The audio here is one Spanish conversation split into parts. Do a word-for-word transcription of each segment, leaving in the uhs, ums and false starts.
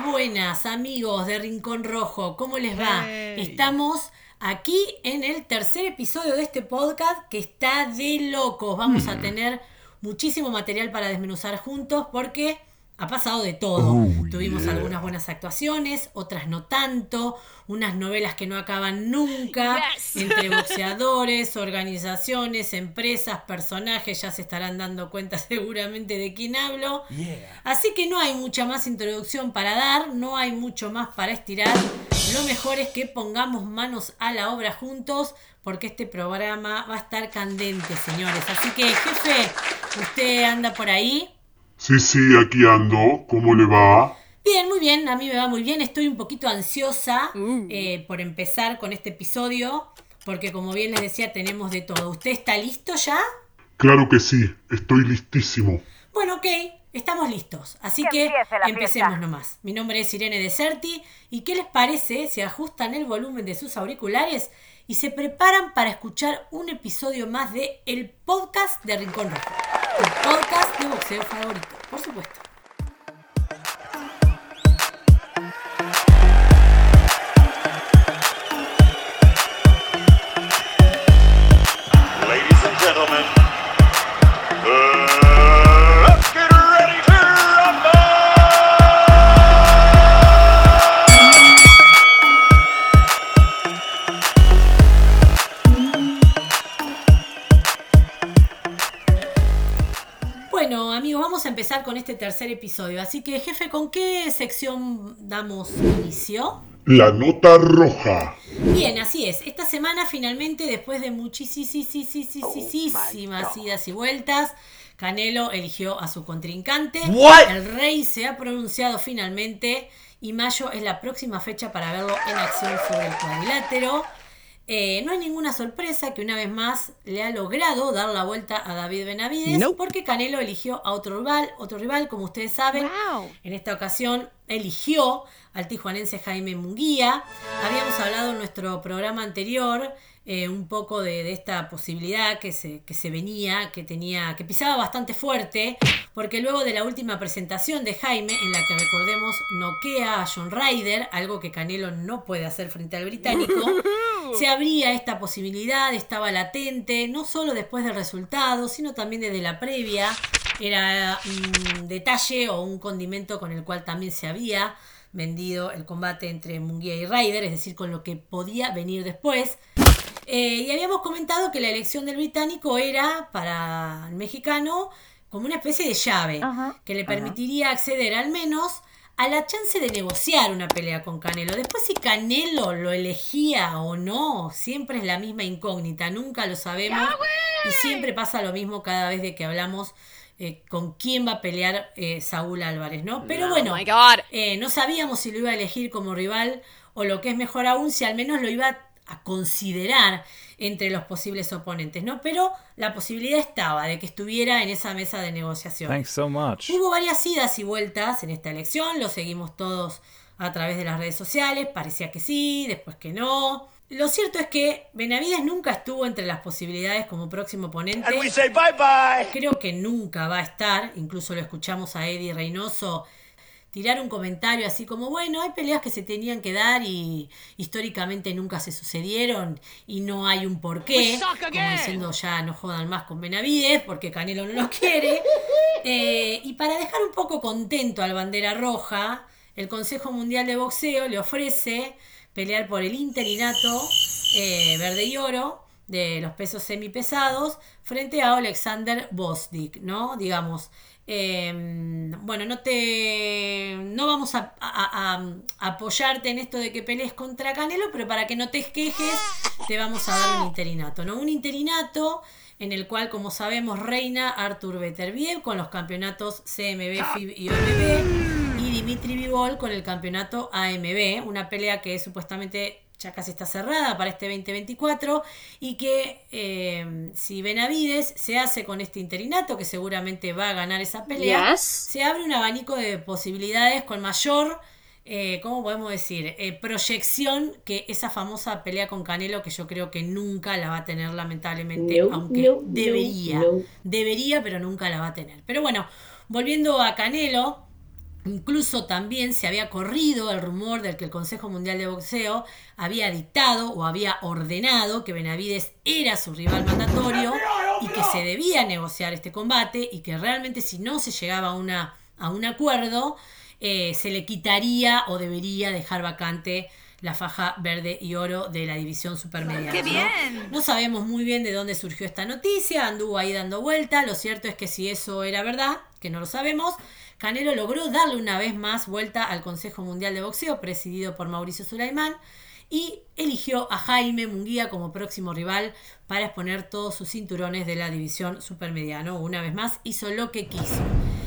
Buenas, buenas, amigos de Rincón Rojo, ¿cómo les va? Hey. Estamos aquí en el tercer episodio de este podcast que está de locos. Vamos a tener muchísimo material para desmenuzar juntos porque ha pasado de todo. Oh, Tuvimos yeah. algunas buenas actuaciones, otras no tanto, unas novelas que no acaban nunca, Yes. entre boxeadores, organizaciones, empresas, personajes, ya se estarán dando cuenta seguramente de quién hablo. Yeah. Así que no hay mucha más introducción para dar, no hay mucho más para estirar. Lo mejor es que pongamos manos a la obra juntos, porque este programa va a estar candente, señores. Así que, jefe, ¿usted anda por ahí? Sí, sí, aquí ando. ¿Cómo le va? Bien, muy bien, a mí me va muy bien. Estoy un poquito ansiosa Uh. eh, por empezar con este episodio, porque como bien les decía, tenemos de todo. ¿Usted está listo ya? Claro que sí, estoy listísimo. Bueno, ok, estamos listos. Así Que que empiece la empecemos fiesta. nomás. Mi nombre es Irene Deserti. ¿Y qué les parece si ajustan el volumen de sus auriculares y se preparan para escuchar un episodio más de el podcast de Rincón Rojo? El podcast de boxeo favorito, por supuesto. Ladies and gentlemen, uh, let's get ready to rumble! Bueno, amigos, vamos a empezar con este tercer episodio. Así que, jefe, ¿con qué sección damos inicio? La nota roja. Bien, así es. Esta semana finalmente, después de muchísimas idas y vueltas, Canelo eligió a su contrincante. What? El rey se ha pronunciado finalmente y mayo es la próxima fecha para verlo en acción sobre el cuadrilátero. Eh, no hay ninguna sorpresa que una vez más le ha logrado dar la vuelta a David Benavidez, Nope. porque Canelo eligió a otro rival, otro rival, como ustedes saben. Wow. En esta ocasión eligió al tijuanense Jaime Munguía. Habíamos hablado en nuestro programa anterior eh, un poco de, de esta posibilidad que se, que se venía, que tenía, que pisaba bastante fuerte, porque luego de la última presentación de Jaime, en la que recordemos noquea a John Ryder, algo que Canelo no puede hacer frente al británico, se abría esta posibilidad, estaba latente, no solo después del resultado, sino también desde la previa. Era un detalle o un condimento con el cual también se había vendido el combate entre Munguía y Ryder, es decir, con lo que podía venir después. Eh, y habíamos comentado que la elección del británico era para el mexicano como una especie de llave, Ajá, que le permitiría acceder al menos a la chance de negociar una pelea con Canelo. Después, si Canelo lo elegía o no, siempre es la misma incógnita, nunca lo sabemos. Y siempre pasa lo mismo cada vez de que hablamos eh, con quién va a pelear eh, Saúl Álvarez, ¿no? Pero bueno, Oh my God. eh, no sabíamos si lo iba a elegir como rival o, lo que es mejor aún, si al menos lo iba a considerar entre los posibles oponentes, ¿no? Pero la posibilidad estaba de que estuviera en esa mesa de negociación. Thanks so much. Hubo varias idas y vueltas en esta elección, lo seguimos todos a través de las redes sociales, parecía que sí, después que no. Lo cierto es que Benavidez nunca estuvo entre las posibilidades como próximo oponente. And we say bye bye! Creo que nunca va a estar, incluso lo escuchamos a Eddie Reynoso tirar un comentario así como, bueno, hay peleas que se tenían que dar y históricamente nunca se sucedieron y no hay un porqué, We suck como again. diciendo ya no jodan más con Benavidez porque Canelo no lo quiere. Eh, y para dejar un poco contento al Bandera Roja, el Consejo Mundial de Boxeo le ofrece pelear por el interinato eh, verde y oro de los pesos semipesados frente a Alexander Bosdik, ¿no? Digamos, eh, bueno, no te no vamos a, a- a- a apoyarte en esto de que pelees contra Canelo, pero para que no te quejes te vamos a dar un interinato, ¿no? Un interinato en el cual, como sabemos, reina Artur Beterbiev con los campeonatos C M B, F I B y O M B, y Dimitri Bivol con el campeonato A M B, una pelea que supuestamente ya casi está cerrada para este veinte veinticuatro y que eh, si Benavidez se hace con este interinato, que seguramente va a ganar esa pelea, Yes. se abre un abanico de posibilidades con mayor, eh, ¿cómo podemos decir? Eh, proyección que esa famosa pelea con Canelo, que yo creo que nunca la va a tener lamentablemente, No, aunque no, debería, no, no. debería, pero nunca la va a tener. Pero bueno, volviendo a Canelo, Incluso también se había corrido el rumor del que el Consejo Mundial de Boxeo había dictado o había ordenado que Benavides era su rival mandatorio y que se debía negociar este combate y que realmente si no se llegaba a, una, a un acuerdo eh, se le quitaría o debería dejar vacante la faja verde y oro de la división supermediana. ¡Qué bien! ¿no? No sabemos muy bien de dónde surgió esta noticia, anduvo ahí dando vuelta. Lo cierto es que si eso era verdad, que no lo sabemos, Canelo logró darle una vez más vuelta al Consejo Mundial de Boxeo, presidido por Mauricio Sulaimán, y eligió a Jaime Munguía como próximo rival para exponer todos sus cinturones de la división supermediano. Una vez más hizo lo que quiso.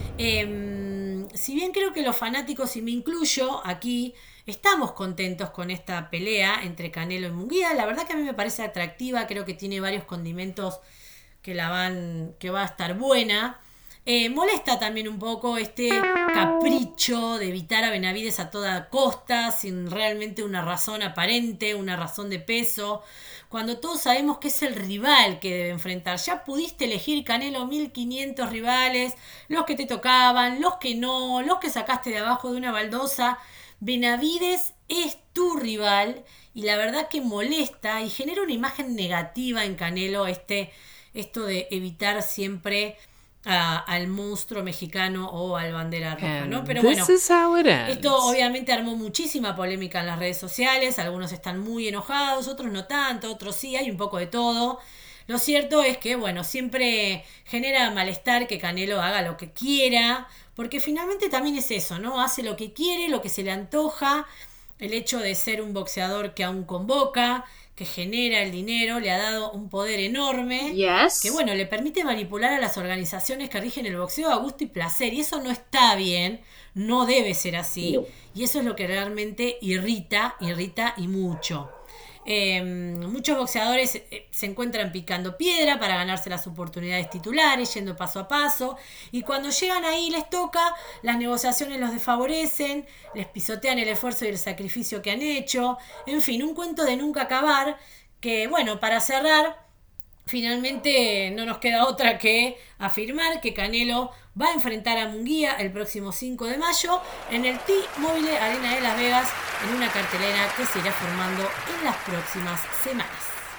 Eh, si bien creo que los fanáticos, y me incluyo aquí, estamos contentos con esta pelea entre Canelo y Munguía, la verdad que a mí me parece atractiva, creo que tiene varios condimentos que la van, que va a estar buena. Eh, molesta también un poco este capricho de evitar a Benavides a toda costa, sin realmente una razón aparente, una razón de peso, cuando todos sabemos que es el rival que debe enfrentar. Ya pudiste elegir, Canelo, mil quinientos rivales, los que te tocaban, los que no, los que sacaste de abajo de una baldosa. Benavides es tu rival y la verdad que molesta y genera una imagen negativa en Canelo este, esto de evitar siempre A, al monstruo mexicano o al bandera roja, ¿no? Pero bueno, esto obviamente armó muchísima polémica en las redes sociales, algunos están muy enojados, otros no tanto, otros sí, hay un poco de todo. Lo cierto es que, bueno, siempre genera malestar que Canelo haga lo que quiera, porque finalmente también es eso, ¿no? Hace lo que quiere, lo que se le antoja. El hecho de ser un boxeador que aún convoca, que genera el dinero, le ha dado un poder enorme, yes. que bueno, le permite manipular a las organizaciones que rigen el boxeo a gusto y placer, y eso no está bien, no debe ser así, no. Y eso es lo que realmente irrita, irrita y mucho. Eh, muchos boxeadores eh, se encuentran picando piedra para ganarse las oportunidades titulares, yendo paso a paso, y cuando llegan ahí les toca, las negociaciones los desfavorecen, les pisotean el esfuerzo y el sacrificio que han hecho, en fin, un cuento de nunca acabar, que bueno, para cerrar, finalmente no nos queda otra que afirmar que Canelo va a enfrentar a Munguía el próximo cinco de mayo en el T-Mobile Arena de Las Vegas, en una cartelera que se irá formando en las próximas semanas.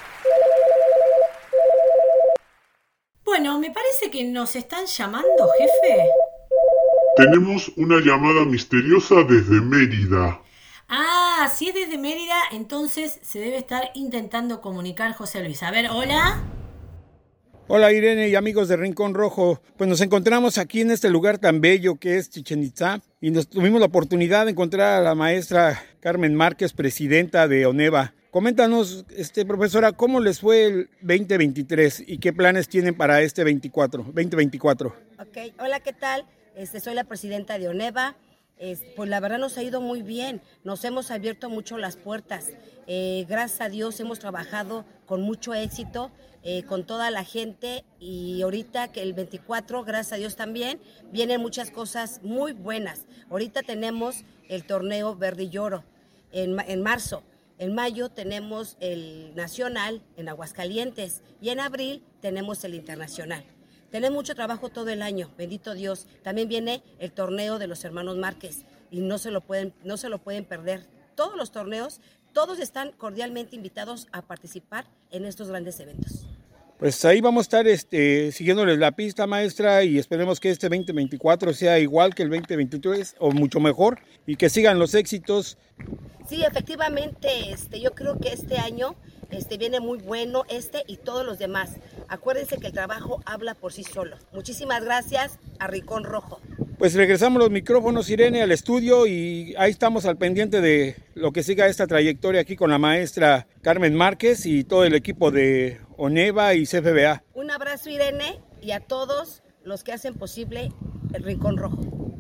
Bueno, me parece que nos están llamando, jefe. Tenemos una llamada misteriosa desde Mérida. Ah, si es desde Mérida, entonces se debe estar intentando comunicar José Luis. A ver, hola. Hola Irene y amigos de Rincón Rojo, pues nos encontramos aquí en este lugar tan bello que es Chichén Itzá y nos tuvimos la oportunidad de encontrar a la maestra Carmen Márquez, presidenta de ONEVA. Coméntanos, este, profesora, ¿cómo les fue el veinte veintitrés y qué planes tienen para este veinticuatro, veinte veinticuatro? Ok, hola, ¿qué tal? Este, soy la presidenta de ONEVA. Es, pues la verdad nos ha ido muy bien, nos hemos abierto mucho las puertas. Eh, gracias a Dios hemos trabajado con mucho éxito. Eh, con toda la gente y ahorita que el veinticuatro, gracias a Dios también, vienen muchas cosas muy buenas. Ahorita tenemos el torneo Verde y Oro en, en marzo, en mayo tenemos el nacional en Aguascalientes y en abril tenemos el internacional. Tenemos mucho trabajo todo el año, bendito Dios. También viene el torneo de los hermanos Márquez y no se lo pueden, no se lo pueden perder. Todos los torneos, todos están cordialmente invitados a participar en estos grandes eventos. Pues ahí vamos a estar este, siguiéndoles la pista, maestra, y esperemos que este veinte veinticuatro sea igual que el veinte veintitrés o mucho mejor y que sigan los éxitos. Sí, efectivamente, este, yo creo que este año este, viene muy bueno, este y todos los demás. Acuérdense que el trabajo habla por sí solo. Muchísimas gracias a Rincón Rojo. Pues regresamos los micrófonos, Irene, al estudio y ahí estamos al pendiente de lo que siga esta trayectoria aquí con la maestra Carmen Márquez y todo el equipo de ONEVA y C F B A. Un abrazo, Irene, y a todos los que hacen posible el Rincón Rojo.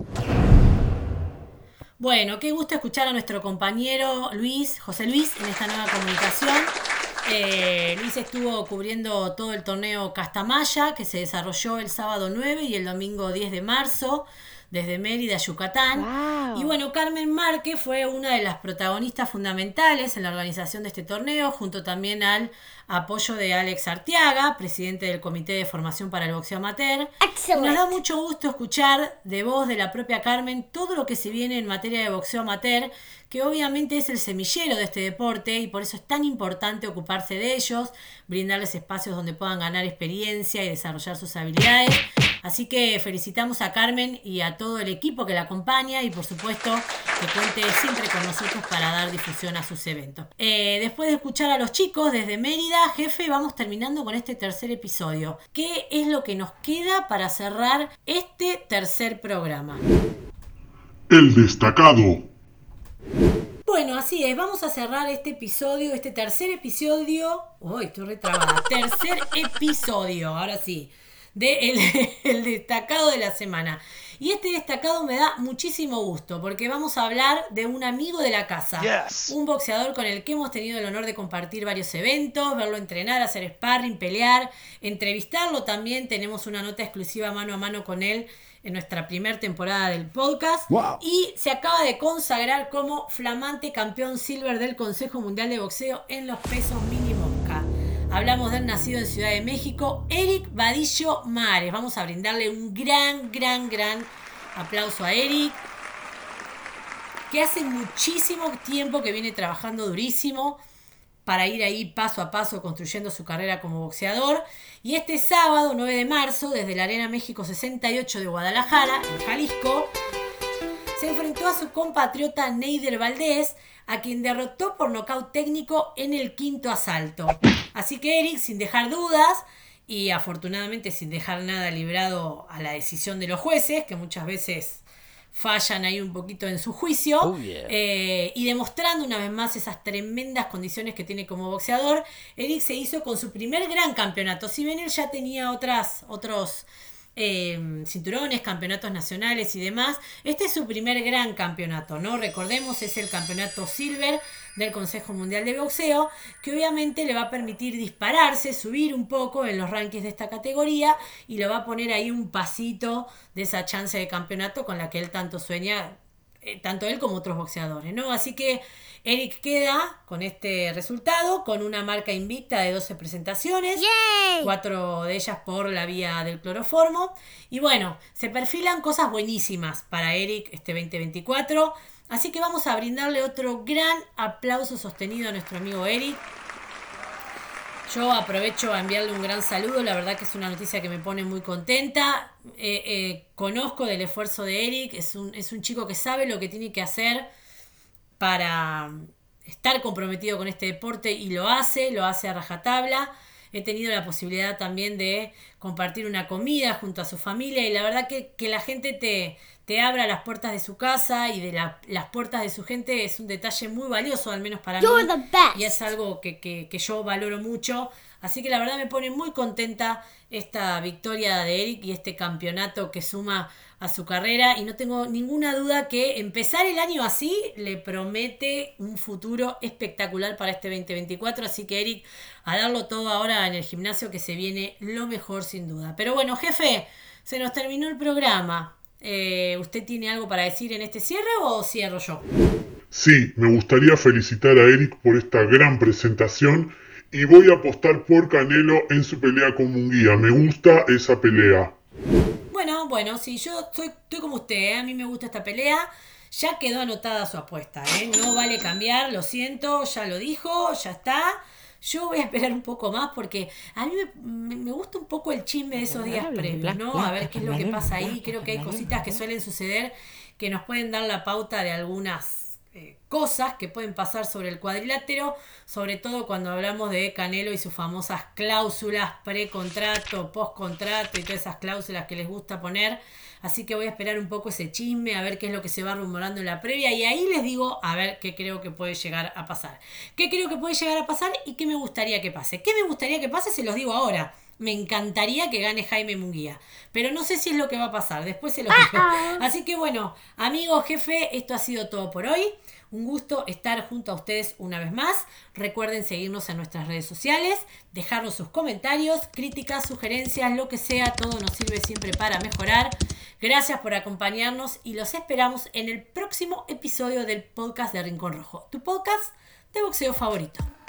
Bueno, qué gusto escuchar a nuestro compañero Luis, José Luis, en esta nueva comunicación. Eh, Luis estuvo cubriendo todo el torneo Castamaya, que se desarrolló el sábado nueve y el domingo diez de marzo, desde Mérida, Yucatán. Wow. Y bueno, Carmen Márquez fue una de las protagonistas fundamentales en la organización de este torneo, junto también al apoyo de Alex Arteaga, presidente del Comité de Formación para el Boxeo Amateur. Excelente. Nos da mucho gusto escuchar de voz de la propia Carmen todo lo que se viene en materia de boxeo amateur, que obviamente es el semillero de este deporte y por eso es tan importante ocuparse de ellos, brindarles espacios donde puedan ganar experiencia y desarrollar sus habilidades. Así que felicitamos a Carmen y a todo el equipo que la acompaña y por supuesto que cuente siempre con nosotros para dar difusión a sus eventos. Eh, después de escuchar a los chicos desde Mérida, jefe, vamos terminando con este tercer episodio. ¿Qué es lo que nos queda para cerrar este tercer programa? El destacado. Bueno, así es, vamos a cerrar este episodio, este tercer episodio. Uy, estoy retrabada. Tercer episodio, ahora sí, de el, el destacado de la semana. Y este destacado me da muchísimo gusto porque vamos a hablar de un amigo de la casa. Yes. Un boxeador con el que hemos tenido el honor de compartir varios eventos, verlo entrenar, hacer sparring, pelear, entrevistarlo también. Tenemos una nota exclusiva mano a mano con él en nuestra primera temporada del podcast. Wow. Y se acaba de consagrar como flamante campeón silver del Consejo Mundial de Boxeo en los pesos mini mosca. Hablamos del nacido en Ciudad de México, Eric Vadillo Mares. Vamos a brindarle un gran, gran, gran aplauso a Eric, que hace muchísimo tiempo que viene trabajando durísimo para ir ahí paso a paso construyendo su carrera como boxeador. Y este sábado, nueve de marzo, desde la Arena México sesenta y ocho de Guadalajara, en Jalisco, se enfrentó a su compatriota Neider Valdés, a quien derrotó por nocaut técnico en el quinto asalto. Así que Eric, sin dejar dudas y afortunadamente sin dejar nada librado a la decisión de los jueces, que muchas veces fallan ahí un poquito en su juicio, Oh, yeah. eh, y demostrando una vez más esas tremendas condiciones que tiene como boxeador, Eric se hizo con su primer gran campeonato. Si bien él ya tenía otras, otros eh, cinturones, campeonatos nacionales y demás, este es su primer gran campeonato, ¿no? Recordemos, es el campeonato silver del Consejo Mundial de Boxeo, que obviamente le va a permitir dispararse, subir un poco en los rankings de esta categoría y le va a poner ahí un pasito de esa chance de campeonato con la que él tanto sueña, eh, tanto él como otros boxeadores, ¿no? Así que Eric queda con este resultado, con una marca invicta de doce presentaciones, ¡Yay! cuatro de ellas por la vía del cloroformo. Y bueno, se perfilan cosas buenísimas para Eric este veinte veinticuatro. Así que vamos a brindarle otro gran aplauso sostenido a nuestro amigo Eric. Yo aprovecho a enviarle un gran saludo, la verdad que es una noticia que me pone muy contenta. Eh, eh, conozco del esfuerzo de Eric, es un, es un chico que sabe lo que tiene que hacer para estar comprometido con este deporte y lo hace, lo hace a rajatabla. He tenido la posibilidad también de compartir una comida junto a su familia y la verdad que, que la gente te, te abra las puertas de su casa y de la, las puertas de su gente es un detalle muy valioso, al menos para You're mí. the best. Y es algo que, que, que yo valoro mucho. Así que la verdad me pone muy contenta esta victoria de Eric y este campeonato que suma a su carrera. Y no tengo ninguna duda que empezar el año así le promete un futuro espectacular para este veinte veinticuatro. Así que Eric, a darlo todo ahora en el gimnasio que se viene lo mejor sin duda. Pero bueno, jefe, se nos terminó el programa. Eh, ¿Usted tiene algo para decir en este cierre o cierro yo? Sí, me gustaría felicitar a Eric por esta gran presentación y voy a apostar por Canelo en su pelea con Munguía. Me gusta esa pelea. Bueno, bueno, sí, yo soy, estoy como usted, ¿eh? A mí me gusta esta pelea. Ya quedó anotada su apuesta, ¿eh? No vale cambiar, lo siento, ya lo dijo, ya está. Yo voy a esperar un poco más porque a mí me, me gusta un poco el chisme de esos días previos, ¿no? A ver qué es lo que pasa ahí. Creo que hay cositas que suelen suceder que nos pueden dar la pauta de algunas eh, cosas que pueden pasar sobre el cuadrilátero, sobre todo cuando hablamos de Canelo y sus famosas cláusulas pre-contrato, post-contrato y todas esas cláusulas que les gusta poner. Así que voy a esperar un poco ese chisme, a ver qué es lo que se va rumorando en la previa y ahí les digo a ver qué creo que puede llegar a pasar. ¿Qué creo que puede llegar a pasar y qué me gustaría que pase? ¿Qué me gustaría que pase? Se los digo ahora. me encantaría que gane Jaime Munguía, pero no sé si es lo que va a pasar, después se lo digo. Así que bueno, amigos, jefe, esto ha sido todo por hoy. Un gusto estar junto a ustedes una vez más. Recuerden seguirnos en nuestras redes sociales, dejarnos sus comentarios, críticas, sugerencias, lo que sea, todo nos sirve siempre para mejorar. Gracias por acompañarnos y los esperamos en el próximo episodio del podcast de Rincón Rojo, tu podcast de boxeo favorito.